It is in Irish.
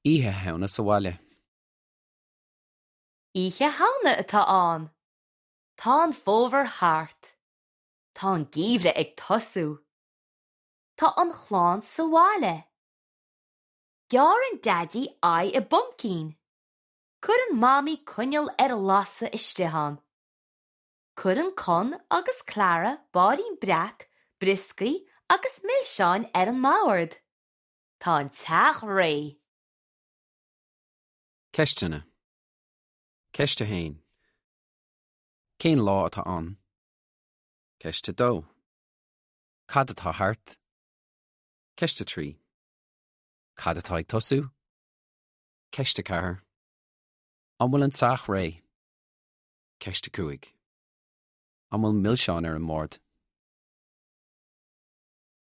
Ihe hauna sa bhaile. Ihe hauna atá an. Tá an fómhar thart. Tá an gíomhre ag tosú. Tá an chláán sa bhaile. Gear an daddy ai a buncín. Cur an mami cúineal ar a lasa isteán. Cur an con agus Clara bádaín breach, briscaí agus millseáin ar an máard. Tá an teach ré. Ceistena. Ceiste hain. Cén lá atá an. Ceiste dó. Cad atá hart. Ceiste trí. Cad atá ag tosú. Ceiste cahar. Amhfuil an teach ré. Ceiste cuaig. Amhfuil millseáin ar an mord.